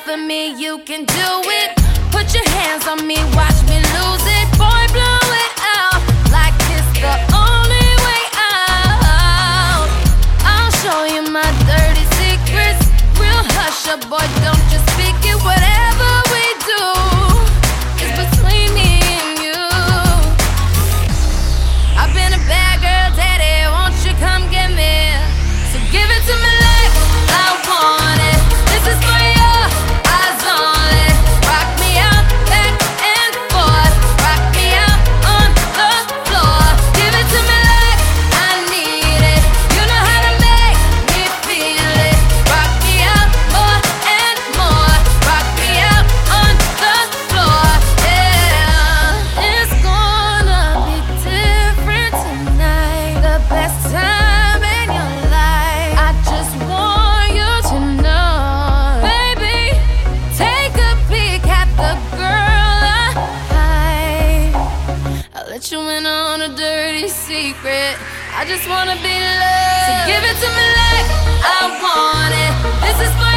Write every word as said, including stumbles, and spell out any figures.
for me, you can do it. Put your hands on me, watch me lose it. Boy, blow it out like it's the only way out. I'll show you my dirty secrets. Real hush up, boy, don't just speak it. Whatever we do is between me and you. I've been a bad girl, daddy, won't you come get me? So give it to me like I want it. This is for your eyes only. Rock me out back and forth. Rock me out on the floor. Give it to me like I need it. You know how to make me feel it. Rock me out more and more. Rock me out on the floor. Yeah, it's gonna be different tonight. The best time in your life. I just want you to know, baby. Take a peek at the girl I hide. I'll let you in on a dirty secret. I just wanna be loved. So give it to me like I want it. This is for